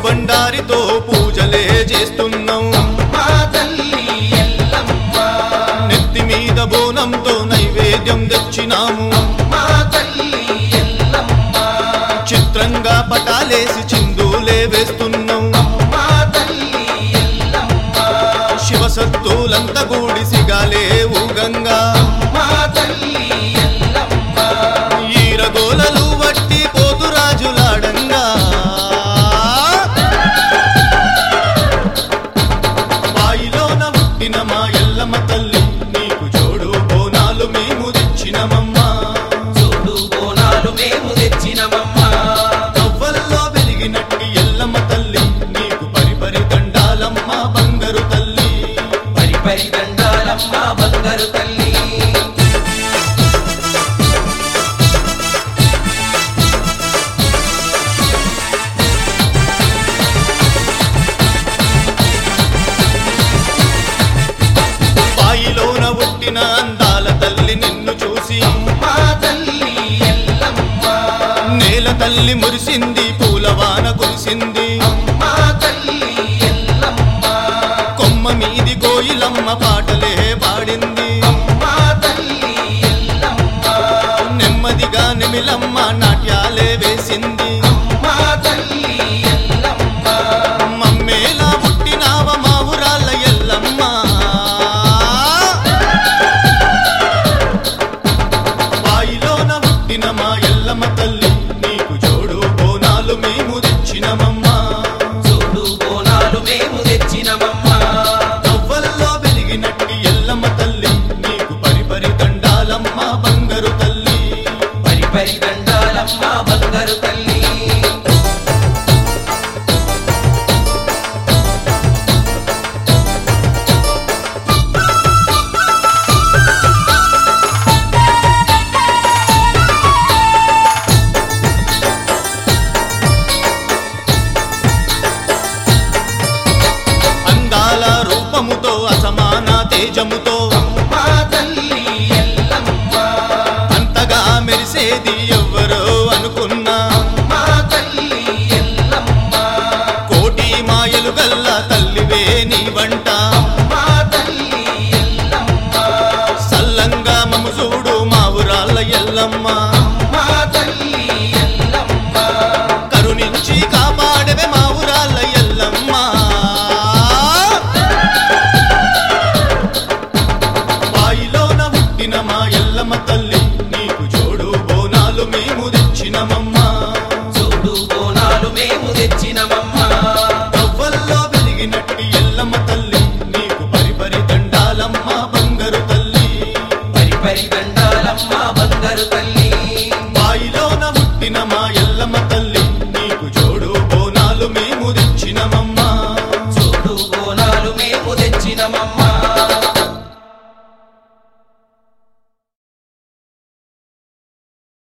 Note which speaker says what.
Speaker 1: బండారితో పూజలే చేస్తున్నాం
Speaker 2: అమ్మా తల్లి ఎల్లమ్మ
Speaker 1: నెత్తి మీద బోనంతో నైవేద్యం తెచ్చినాము
Speaker 2: అమ్మా తల్లి ఎల్లమ్మ
Speaker 1: చిత్రంగా పటాలేసి చిందులే వేస్తున్నాం
Speaker 2: అమ్మా తల్లి ఎల్లమ్మ
Speaker 1: శివసత్తులంతా కూడి సిగాలే ఊగంగా
Speaker 2: అమ్మా తల్లి ఎల్లమ్మ
Speaker 1: ఈరగోలలు వట్టి పోతురాజులాడంగా బాయిలోన పుట్టిన మా ఎల్లమ్మ తల్లి నీకు జోడు బోనాలు మేము తెచ్చినమమ్మా
Speaker 2: చూడు బోనాలు మేము తెచ్చినమమ్మా
Speaker 1: కవ్వల్లో వెలిగినట్టి ఎల్లమ్మ తల్లి నీకు పరిపరి దండాలమ్మ బంగారు తల్లి
Speaker 2: పరిపరి దండాలమ్మ బంగారు తల్లి
Speaker 1: బాయిలోన పుట్టిన అందాల తల్లి నిన్ను చూసి
Speaker 2: అమ్మా తల్లి ఎల్లమ్మ
Speaker 1: నేల తల్లి మురిసింది పూలవాన కురిసింది
Speaker 2: అమ్మా తల్లి ఎల్లమ్మ
Speaker 1: కొమ్మ మీది కోయిలమ్మ పాటలే పాడింది
Speaker 2: అమ్మా తల్లి ఎల్లమ్మ
Speaker 1: నెమ్మదిగా నిమిలమ్మ నాట్యాలే వేసింది
Speaker 2: అమ్మా తల్లి ఎల్లమ్మ
Speaker 1: మమ్మేలా పుట్టినావ మా ఊరాల ఎల్లమ్మ బాయిలోన పుట్టిన మా ఎల్లమ్మ తల్లి నీకు జోడు బోనాలు మేము తెచ్చినమమ్మా
Speaker 2: చూడు బోనాలు మేము తెచ్చినమమ్మా
Speaker 1: కవ్వల్లో వెలిగినట్టి ఎల్లమ్మ తల్లి నీకు పరిపరి దండాలమ్మ బంగారు తల్లి
Speaker 2: పరిపరి దండాలమ్మ బంగారు తల్లి
Speaker 1: అందాల రూపముతో అసమాన తేజముతో
Speaker 2: అమ్మా తల్లి ఎల్లమ్మ
Speaker 1: అంతగా మెరిసేది ఎవ్వరో అనుకున్నా
Speaker 2: అమ్మా తల్లి ఎల్లమ్మ
Speaker 1: కోటి మాయలు గల్ల తల్లివే నీ వంట
Speaker 2: అమ్మా తల్లి ఎల్లమ్మ
Speaker 1: సల్లంగా మము చూడు మా ఊరాళ్ళ ఎల్లమ్మ
Speaker 2: అమ్మా తల్లి ఎల్లమ్మ
Speaker 1: కరుణించి కాపాడవే మా ఊరాళ్ళ ఎల్లమ్మ